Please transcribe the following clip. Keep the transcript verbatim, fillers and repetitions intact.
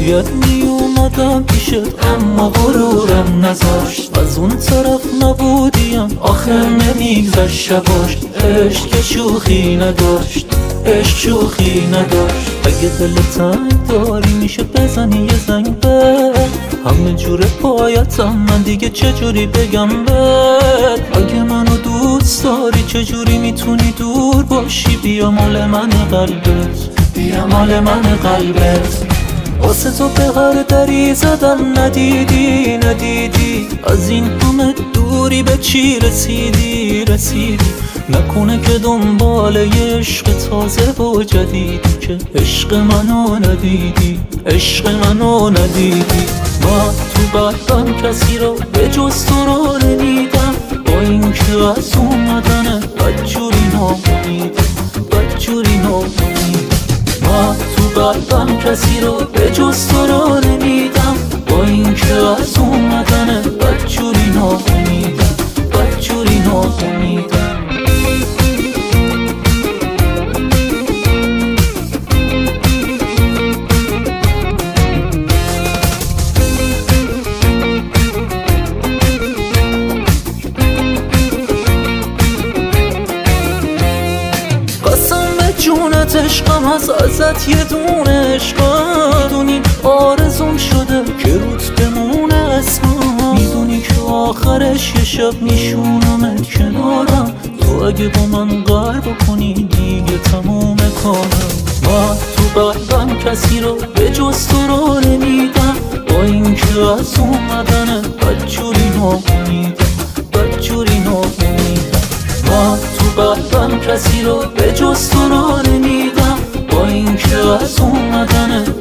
باید می اومدم پیشت اما غرورم نذاشت. از اون طرف نبودیم آخر نمیگذشت شباش. عشق که شوخی نداشت، عشق شوخی نداشت. اگه دل تنگ داری میشه بزنی یه زنگ به همه جوره پایتم، من دیگه چجوری بگم بهت. اگه منو دوست داری چجوری میتونی دور باشی؟ بیا مال من قلبت، بیا مال من قلبت. واسه تو به هر دری زدم ندیدی ندیدی. از این همه دوری به چی رسیدی رسیدی؟ نکنه که دنبال یه عشق تازه و جدیدی که عشق منو ندیدی، عشق منو ندیدی. من تو قلبم کسی رو به جز تو رو نمیدم، با اینکه از اومدن بدجوری ناامیدم، بدجوری ناامیدم. من تو قلبم کسی رو به جز تو رو نمیدم، با اینکه از اومدن بدجوری ناامیدم، بدجوری ناامیدم. جونت عشقم از ازت یه دونه عشقم. میدونی آرزوم شده که روت بمونه اسمم. میدونی که آخرش یه شب میشونمت کنارم. تو اگه با من قهر بکنی دیگه تموم کارم. من تو قلبم کسی رو به جز تو رو نمیدم، با اینکه از اومدن بدجوری ناامیدم، بدجوری ناامیدم. من تو قلبم کسی رو به جز تو رو نمیدم، با اینکه از اومدن